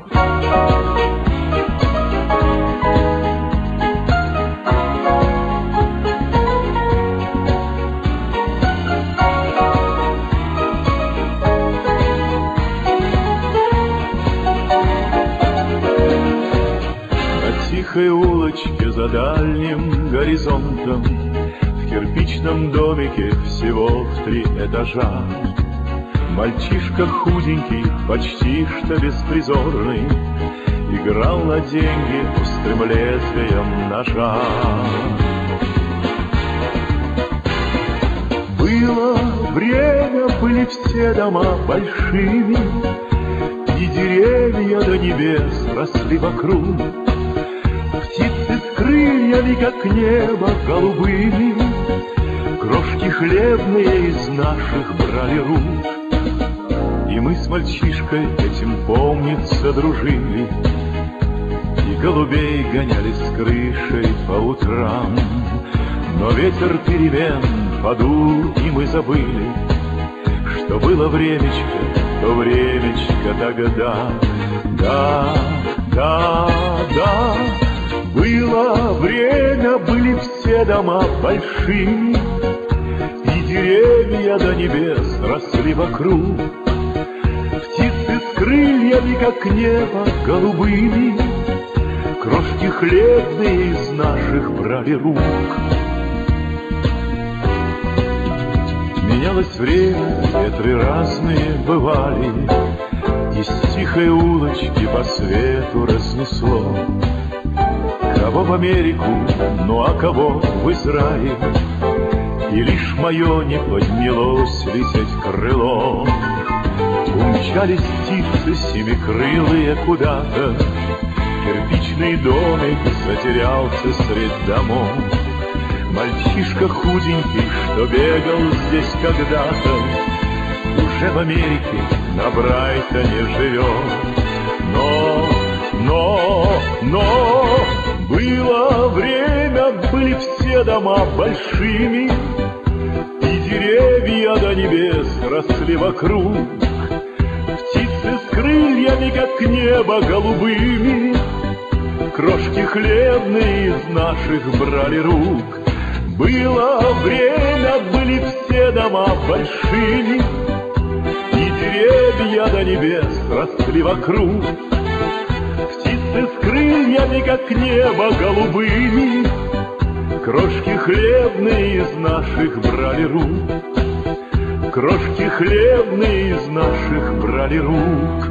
тихой улочке за дальним горизонтом, в кирпичном домике всего в 3 этажа. Мальчишка худенький, почти что беспризорный, играл на деньги острым лезвием ножа. Было время, были все дома большими, и деревья до небес росли вокруг. Птицы с крыльями, как небо, голубыми, крошки хлебные из наших брали рук. И мы с мальчишкой этим, помнится, дружили, и голубей гоняли с крышей по утрам. Но ветер перемен подул, и мы забыли, что было времечко, то времечко тогда. Да, да, да, было время, были все дома большими, и деревья до небес росли вокруг. Птицы с крыльями, как небо, голубыми, крошки хлебные из наших брали рук. Менялось время, ветры разные бывали, и с тихой улочки по свету разнесло. Кого в Америку, ну а кого в Израиль, и лишь мое не поднялось лететь крыло. Умчались птицы семикрылые куда-то, кирпичный домик затерялся средь домов. Мальчишка худенький, что бегал здесь когда-то, уже в Америке на Брайтоне живет. Но было время, были все дома большими, и деревья до небес росли вокруг. Птицы с крыльями, как небо, голубыми, крошки хлебные из наших брали рук. Было время, были все дома большими, и деревья до небес росли вокруг. Птицы с крыльями, как небо, голубыми, крошки хлебные из наших брали рук. Крошки хлебные из наших брали рук.